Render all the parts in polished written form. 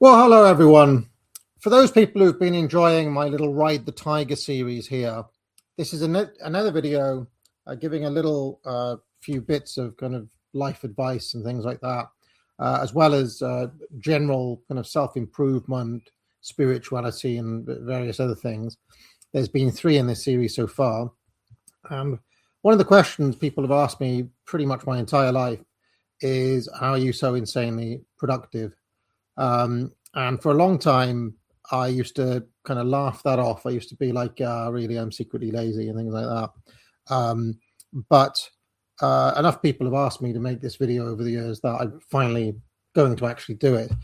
Well, hello, everyone. For those people who've been enjoying my little Ride the Tiger series here, this is another video giving a little few bits of kind of life advice and things like that, as well as general kind of self-improvement, spirituality, and various other things. There's been 3 in this series so far. And one of the questions people have asked me pretty much my entire life is, how are you so insanely productive? And for a long time, I used to kind of laugh that off. I used to be like, really, I'm secretly lazy and things like that. But enough people have asked me to make this video over the years that I'm finally going to actually do it.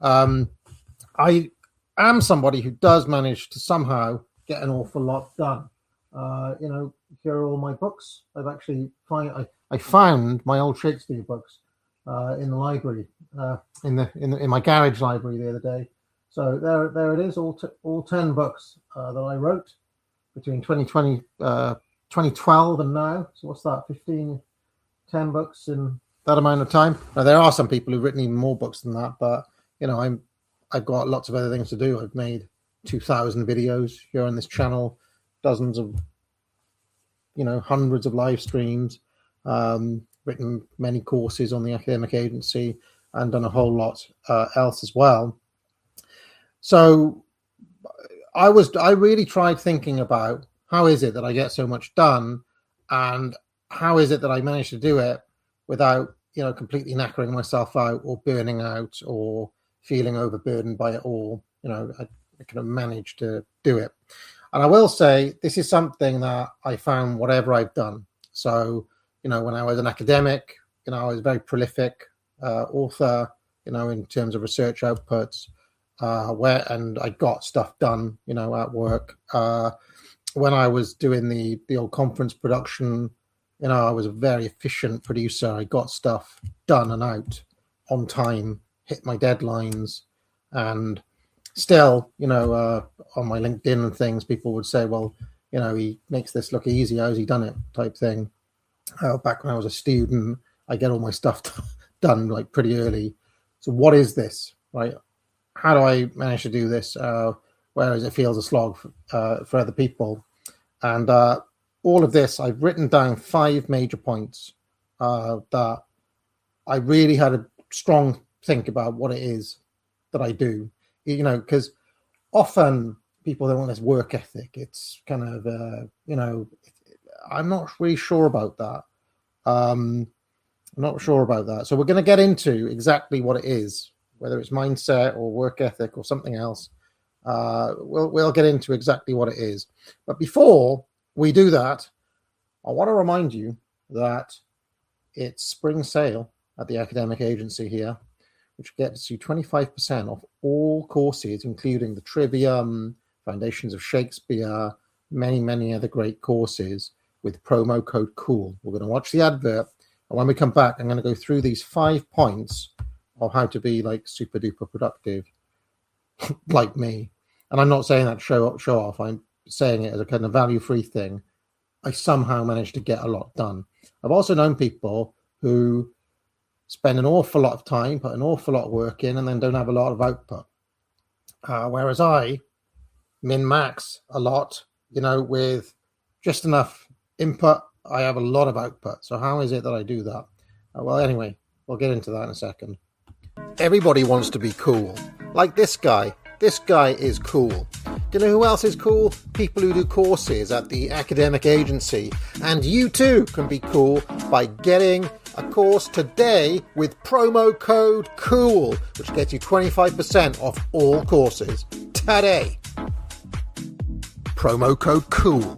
I am somebody who does manage to somehow get an awful lot done. Here are all my books. I've actually I found my old Shakespeare books in the library, in my garage library the other day. So there it is, all 10 books that I wrote between 2012 and now. So what's that, 10 books in that amount of time? Now, there are some people who've written even more books than that, but I've got lots of other things to do. I've made 2,000 videos here on this channel, dozens of, hundreds of live streams, written many courses on the academic agency, and done a whole lot else as well. So I really tried thinking about, how is it that I get so much done, and how is it that I manage to do it without, completely knackering myself out or burning out or feeling overburdened by it all. I kind of managed to do it. And I will say, this is something that I found whatever I've done. So, when I was an academic, I was a very prolific author, in terms of research outputs, and I got stuff done, at work. When I was doing the old conference production, I was a very efficient producer. I got stuff done and out on time, hit my deadlines, and still, on my LinkedIn and things, people would say, well, he makes this look easy. How's he done it? Type thing. Back when I was a student, I get all my stuff done like pretty early. So what is this, right? How do I manage to do this? Whereas it feels a slog for other people. And all of this, I've written down 5 major points that I really had a strong think about what it is that I do. Because often people don't want this work ethic. It's kind of, I'm not really sure about that. I'm not sure about that. So we're going to get into exactly what it is, whether it's mindset or work ethic or something else. We'll get into exactly what it is. But before we do that, I want to remind you that it's spring sale at the academic agency here, which gets you 25% off all courses, including the Trivium, Foundations of Shakespeare, many, many other great courses with promo code COOL. We're going to watch the advert, and when we come back, I'm going to go through these 5 points of how to be like super duper productive, like me. And I'm not saying that show off. I'm saying it as a kind of value-free thing. I somehow managed to get a lot done. I've also known people who spend an awful lot of time, put an awful lot of work in, and then don't have a lot of output. Whereas I min-max a lot, with just enough input, I have a lot of output. So how is it that I do that? Well, anyway, we'll get into that in a second. Everybody wants to be cool. Like this guy. This guy is cool. Do you know who else is cool? People who do courses at the academic agency. And you too can be cool by getting a course today with promo code COOL, which gets you 25% off all courses. Today. Promo code COOL.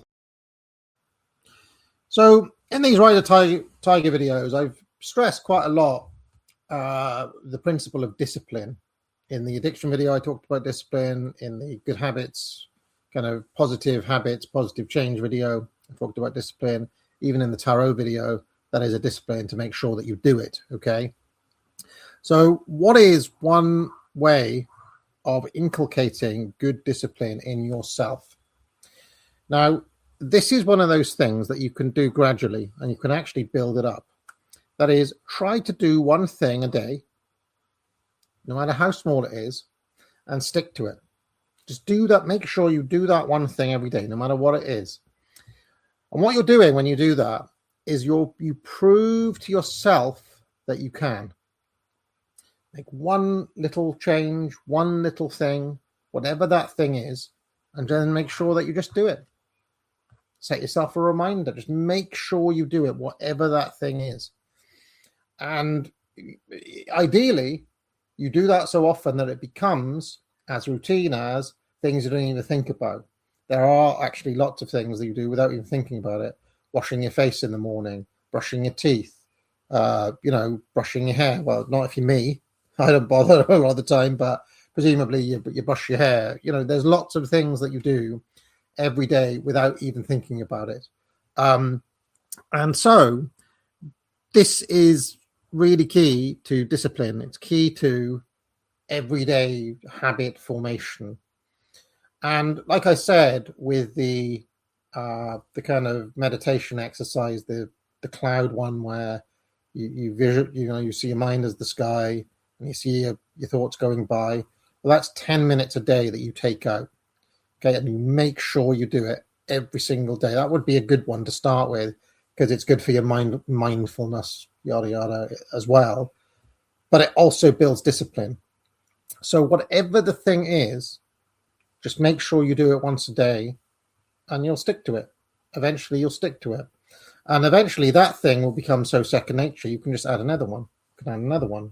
So in these Ride the Tiger videos, I've stressed quite a lot the principle of discipline. In the addiction video, I talked about discipline. In the good habits, kind of positive habits, positive change video, I talked about discipline. Even in the tarot video, that is a discipline to make sure that you do it, okay? So what is one way of inculcating good discipline in yourself? Now, this is one of those things that you can do gradually, and you can actually build it up. That is, try to do one thing a day, no matter how small it is, and stick to it. Just do that. Make sure you do that one thing every day, no matter what it is. And what you're doing when you do that is you prove to yourself that you can. Make one little change, one little thing, whatever that thing is, and then make sure that you just do it. Set yourself a reminder. Just make sure you do it, whatever that thing is. And ideally, you do that so often that it becomes as routine as things you don't even think about. There are actually lots of things that you do without even thinking about it. Washing your face in the morning, brushing your teeth, brushing your hair. Well, not if you're me. I don't bother a lot of the time, but presumably you brush your hair. There's lots of things that you do every day without even thinking about it. And so this is really key to discipline. It's key to everyday habit formation. And like I said, with the kind of meditation exercise, the cloud one, where you see your mind as the sky and you see your thoughts going by. Well, that's 10 minutes a day that you take out. Okay, and you make sure you do it every single day. That would be a good one to start with, because it's good for your mindfulness, yada yada, as well. But it also builds discipline. So whatever the thing is, just make sure you do it once a day, and you'll stick to it. Eventually, you'll stick to it, and eventually that thing will become so second nature. You can just add another one. You can add another one.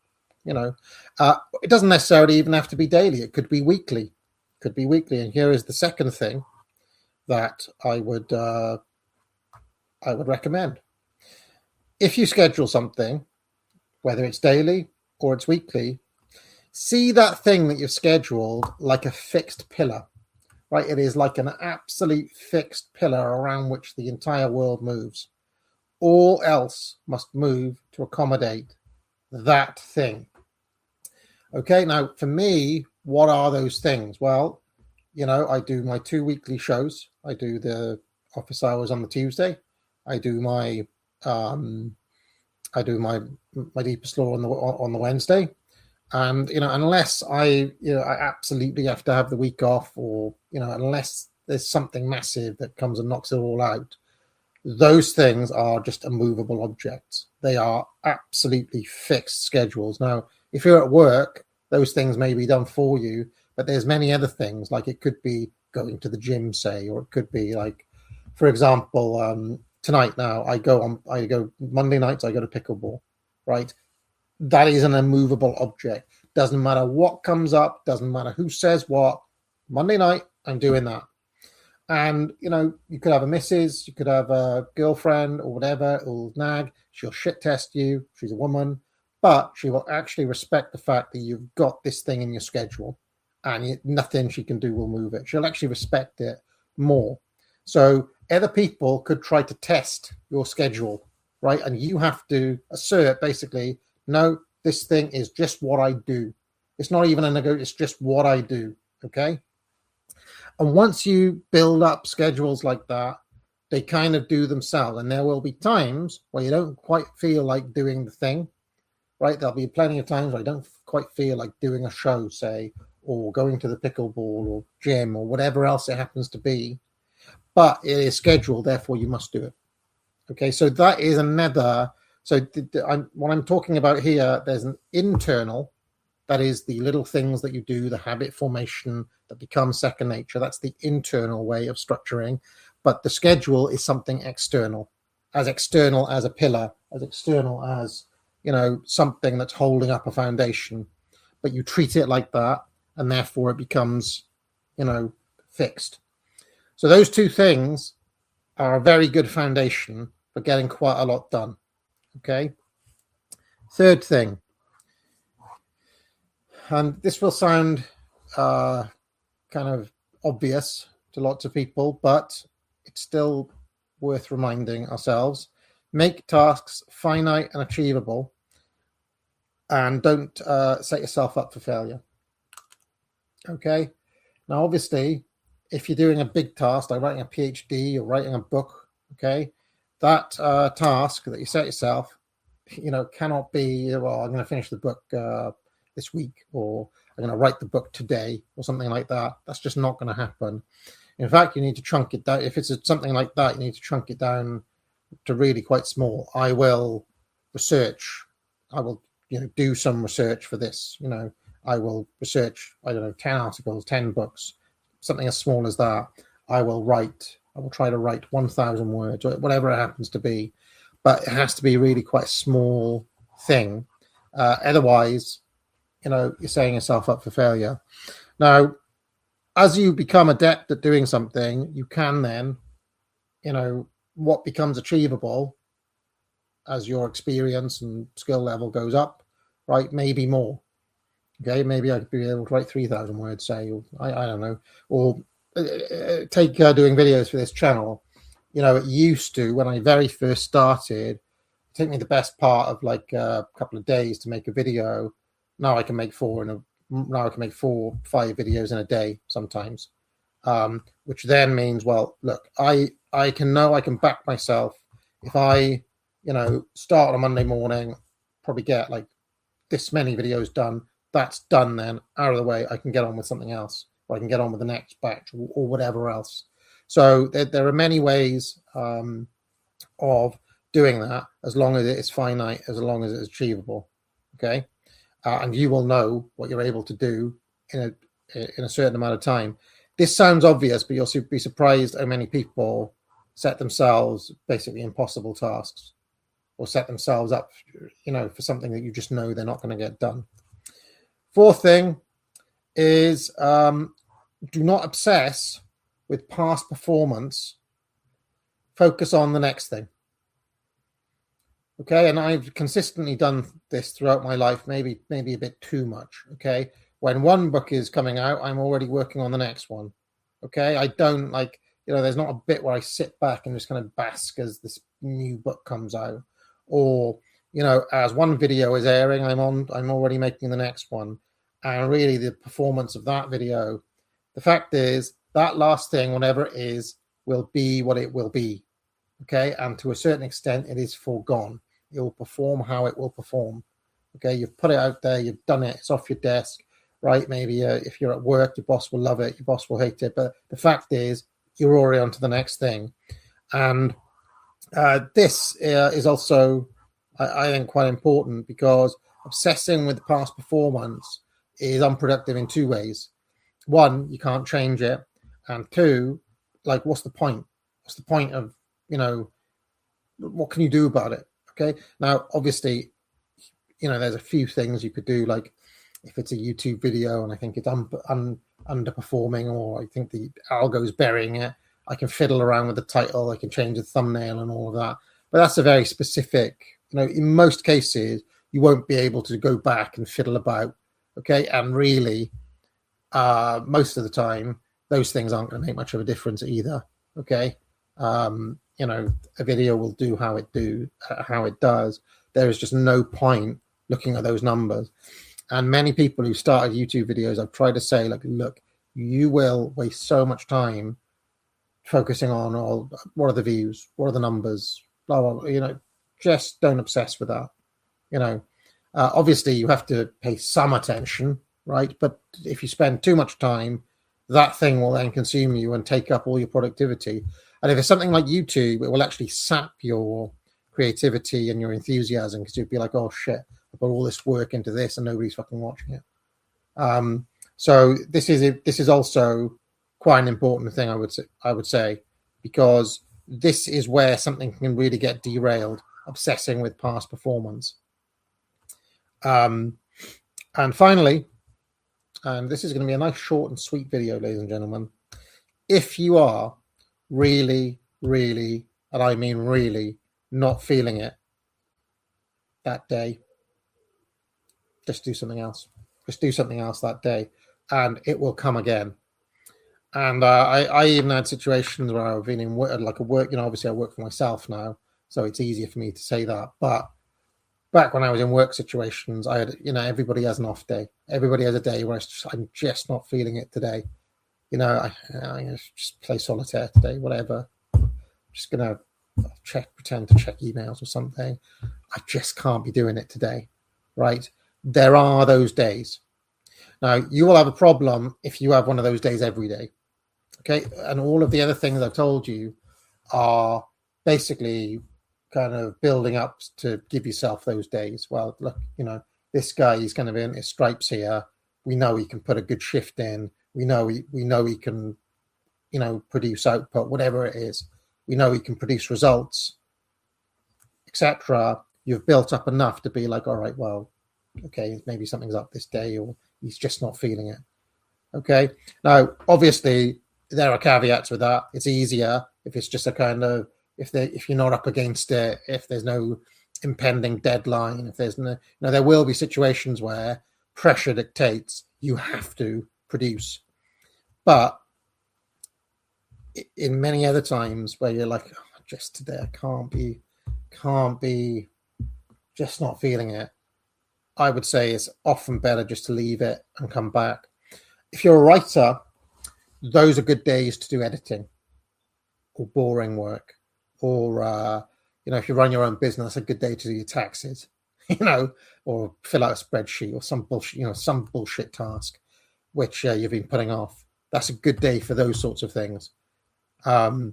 It doesn't necessarily even have to be daily. It could be weekly. And here is the second thing that I would recommend. If you schedule something, whether it's daily or it's weekly, see that thing that you've scheduled like a fixed pillar, right? It is like an absolute fixed pillar around which the entire world moves. All else must move to accommodate that thing. Okay, now for me, what are those things? Well, I do my 2 weekly shows. I do the office hours on the Tuesday. I do my deepest law on the Wednesday. And unless I absolutely have to have the week off, or unless there's something massive that comes and knocks it all out, those things are just immovable objects. They are absolutely fixed schedules. Now, if you're at work, those things may be done for you, but there's many other things, like it could be going to the gym, say, or it could be like, for example, tonight now I go Monday nights, I go to pickleball, right? That is an immovable object. Doesn't matter what comes up, doesn't matter who says what. Monday night, I'm doing that. And, you could have a missus, you could have a girlfriend or whatever, who'll nag, she'll shit test you, she's a woman, but she will actually respect the fact that you've got this thing in your schedule, and nothing she can do will move it. She'll actually respect it more. So other people could try to test your schedule, right? And you have to assert, basically, no, this thing is just what I do. It's not even a negotiation, it's just what I do, okay? And once you build up schedules like that, they kind of do themselves. And there will be times where you don't quite feel like doing the thing, right? There'll be plenty of times where I don't quite feel like doing a show, say, or going to the pickleball or gym or whatever else it happens to be. But it is scheduled, therefore you must do it. Okay, so that is another. So what I'm talking about here, there's an internal, that is the little things that you do, the habit formation that becomes second nature. That's the internal way of structuring. But the schedule is something external as a pillar, as external as, something that's holding up a foundation. But you treat it like that, and therefore it becomes, fixed. So those two things are a very good foundation for getting quite a lot done. Okay. Third thing, and this will sound kind of obvious to lots of people, but it's still worth reminding ourselves. Make tasks finite and achievable, and don't set yourself up for failure. Okay. Now, obviously, if you're doing a big task, like writing a PhD or writing a book, okay, that task that you set yourself, cannot be, well, I'm going to finish the book this week, or I'm going to write the book today or something like that. That's just not going to happen. In fact, you need to chunk it down. If it's something like that, you need to chunk it down to really quite small. I will research. I will, do some research for this. I will research, 10 articles, 10 books, something as small as that. I will try to write 1,000 words or whatever it happens to be. But it has to be really quite a small thing. Otherwise, you're setting yourself up for failure. Now, as you become adept at doing something, you can then, what becomes achievable as your experience and skill level goes up, right? Maybe more. Okay, maybe I could be able to write 3,000 words, say, or I don't know. Or take doing videos for this channel. It used to, when I very first started, take me the best part of like a couple of days to make a video. Now I can make 4 or 5 videos in a day sometimes, which then means, well, look, I can back myself. If I, start on a Monday morning, probably get like this many videos done. That's done then, out of the way. I can get on with something else, or I can get on with the next batch or whatever else. So there are many ways of doing that, as long as it is finite, as long as it is achievable. Okay. And you will know what you're able to do in a certain amount of time. This sounds obvious, but you'll be surprised how many people set themselves basically impossible tasks, or set themselves up, for something that you just know they're not going to get done. Fourth thing is do not obsess with past performance. Focus on the next thing. Okay, and I've consistently done this throughout my life, maybe a bit too much. Okay, when one book is coming out, I'm already working on the next one. Okay, I don't there's not a bit where I sit back and just kind of bask as this new book comes out, or as one video is airing, I'm already making the next one, and really the performance of that video, the fact is that last thing, whatever it is, will be what it will be. Okay, and to a certain extent, it is foregone. It will perform how it will perform. Okay, you've put it out there, you've done it, it's off your desk, right? Maybe if you're at work, your boss will love it, your boss will hate it, but the fact is, you're already on to the next thing. And this is also, I think, quite important, because obsessing with past performance is unproductive in 2 ways. 1, you can't change it, and 2, what's the point? What's the point of, what can you do about it? Okay. Now, obviously, there's a few things you could do. Like if it's a YouTube video and I think it's underperforming, or I think the algo is burying it, I can fiddle around with the title. I can change the thumbnail and all of that. But that's a very specific, in most cases, you won't be able to go back and fiddle about. Okay. And really, most of the time, those things aren't going to make much of a difference either. Okay. A video will do how it does. There is just no point looking at those numbers. And many people who started YouTube videos, I've tried to say, look, you will waste so much time focusing on what are the views, what are the numbers, blah, blah, blah. Just don't obsess with that. Obviously you have to pay some attention, right? But if you spend too much time, that thing will then consume you and take up all your productivity. And if it's something like YouTube, it will actually sap your creativity and your enthusiasm, because you'd be like, oh shit, I put all this work into this and nobody's fucking watching it. So this is also quite an important thing, I would say, because this is where something can really get derailed, obsessing with past performance. And finally, and this is going to be a nice short and sweet video, ladies and gentlemen, if you are really, really, and I mean really, not feeling it that day, just do something else. Just do something else that day, and it will come again. And I even had situations where I've been in work, obviously I work for myself now, so it's easier for me to say that. But back when I was in work situations, I had, everybody has an off day. Everybody has a day where I'm just not feeling it today. I just play solitaire today, whatever. I'm just going to pretend to check emails or something. I just can't be doing it today, right? There are those days. Now, you will have a problem if you have one of those days every day. Okay. And all of the other things I've told you are basically kind of building up to give yourself those days. Well, look, this guy, he's going to be in his stripes here. We know he can put a good shift in. We know he can, produce output, whatever it is. We know he can produce results, etc. You've built up enough to be like, all right, well, okay, maybe something's up this day, or he's just not feeling it. Okay. Now, obviously, there are caveats with that. It's easier if it's just a kind of, if you're not up against it, if there's no impending deadline, if there's no, there will be situations where pressure dictates you have to produce. But in many other times where you're like, oh, just today, I can't be just not feeling it, I would say it's often better just to leave it and come back. If you're a writer, those are good days to do editing or boring work, or if you run your own business, a good day to do your taxes, or fill out a spreadsheet or some bullshit task which you've been putting off. That's a good day for those sorts of things. I'm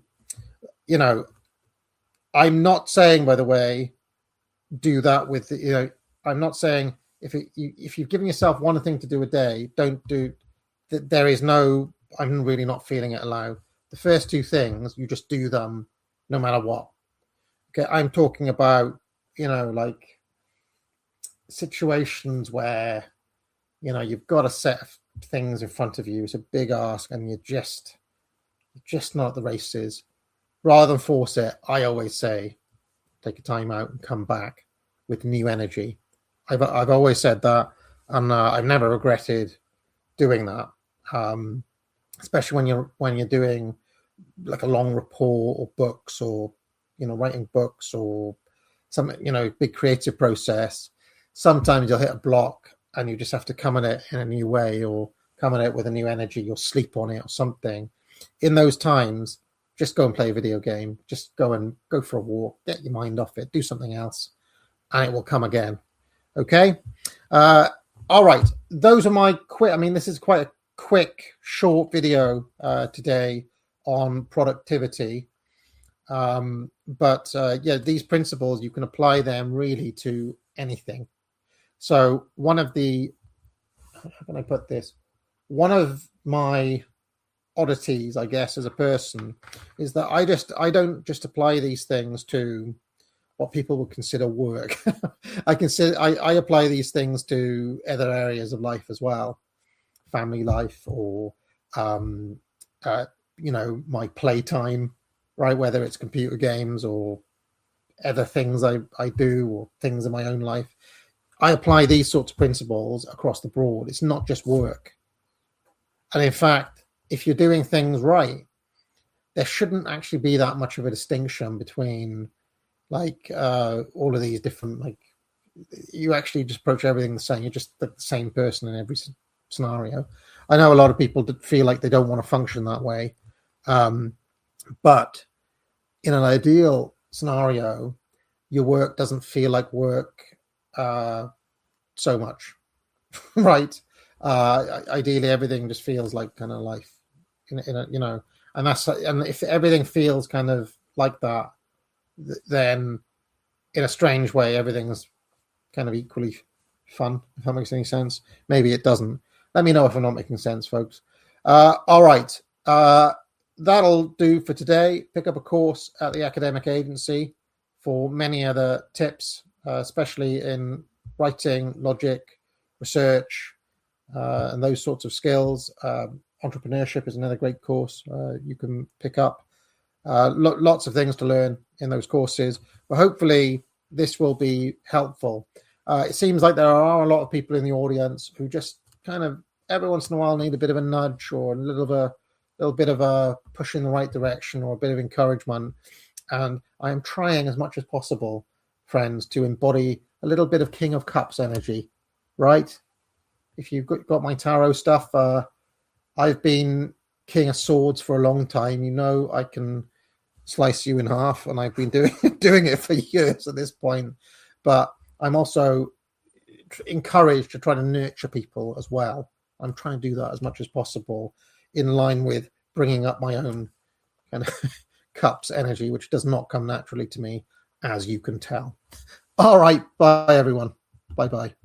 not saying, by the way, do that with I'm not saying if you've given yourself one thing to do a day, don't do. There is no, I'm really not feeling it, allow. The first two things, you just do them no matter what. Okay, I'm talking about, like situations where, you've got a set of things in front of you. It's a big ask and you're just not at the races. Rather than force it, I always say, take a time out and come back with new energy. I've always said that, and I've never regretted doing that. Especially when you're doing like a long report or books, or writing books, or some big creative process. Sometimes you'll hit a block and you just have to come at it in a new way, or come at it with a new energy, or sleep on it or something. In those times, just go and play a video game. Just go for a walk, get your mind off it, do something else, and it will come again. Okay. All right. Those are my this is quite a quick, short video today on productivity. But these principles, you can apply them really to anything. So how can I put this? One of my oddities, I guess, as a person, is that I don't just apply these things to what people would consider work. I apply these things to other areas of life as well, family life, or my playtime, right? Whether it's computer games or other things I do, or things in my own life. I apply these sorts of principles across the board. It's not just work. And in fact, if you're doing things right, there shouldn't actually be that much of a distinction between all of these different, you actually just approach everything the same. You're just the same person in every scenario. I know a lot of people feel like they don't want to function that way. But in an ideal scenario, your work doesn't feel like work so much, right? Ideally, everything just feels like kind of life, and if everything feels kind of like that, then in a strange way, everything's kind of equally fun, if that makes any sense. Maybe it doesn't. Let me know if I'm not making sense, folks. All right. That'll do for today. Pick up a course at the Academic Agency for many other tips, especially in writing, logic, research, and those sorts of skills. Entrepreneurship is another great course you can pick up. Lots of things to learn in those courses, but hopefully this will be helpful. It seems like there are a lot of people in the audience who just kind of every once in a while need a bit of a nudge, or a little bit of a push in the right direction, or a bit of encouragement. And I am trying as much as possible, friends, to embody a little bit of King of Cups energy, right? If you've got my tarot stuff, I've been King of Swords for a long time. I can slice you in half, and I've been doing it for years at this point. But I'm also encouraged to try to nurture people as well. I'm trying to do that as much as possible, in line with bringing up my own kind of cups energy, which does not come naturally to me, as you can tell. All right, bye everyone. Bye bye.